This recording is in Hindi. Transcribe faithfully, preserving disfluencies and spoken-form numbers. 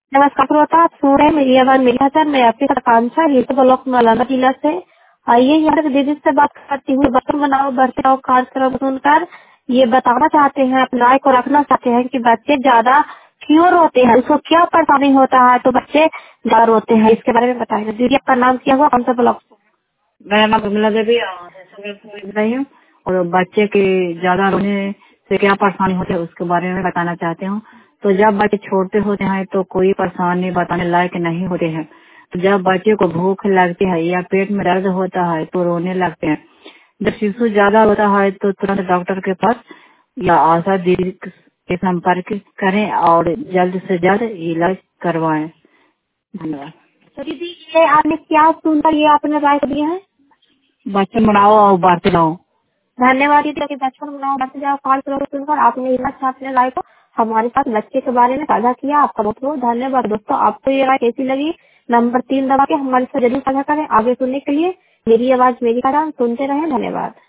नमस्कार श्रोता, आप सुन रहे हैं मेरी आवाज मेरी हसन। मैं आपकी आकांक्षा हित ब्लॉक नालंदा जिला से। आइए यहाँ पे दीदी से बात करती हूँ। बच्चों बनाओ बढ़ते रहो कार्यक्रम सुनकर ये बताना चाहते हैं, अपनी राय को रखना चाहते हैं कि बच्चे ज्यादा क्यों रोते हैं, उसको क्या परेशानी होता है तो बच्चे ज्यादा रोते हैं, इसके बारे में बताएंगे। दीदी आपका नाम क्या हुआ, कौन सा ब्लॉक से? मेरा नाम कमला देवी और मैं रही हूँ। और बच्चे के ज्यादा रोने से क्या परेशानी होती है उसके बारे में बताना चाहती हूँ। तो जब बच्चे छोटे होते हैं तो कोई परेशानी बताने लायक नहीं होते हैं। तो जब बच्चे को भूख लगती है या पेट में दर्द होता है तो रोने लगते हैं। जब शिशु ज्यादा होता है तो तुरंत डॉक्टर के पास या आशा दीदी के संपर्क करें और जल्द से जल्द इलाज करवाएं। धन्यवाद। तो दीदी ये आपने क्या सुनकर ये आपने राय दी है? बच्चे मनाओ और बांटते रहो। धन्यवाद दीदी। बचपन बनाओ बढ़ते जाओ कॉल करो सुनकर आपने इतना अच्छा अपने राय को हमारे साथ बच्चे के बारे में साझा किया। आपका बहुत बहुत धन्यवाद। दोस्तों आपको ये राय कैसी लगी, नंबर तीन दबा के हमारे साथ जरूर साझा करें। आगे सुनने के लिए मेरी आवाज मेरी तरह सुनते रहें। धन्यवाद।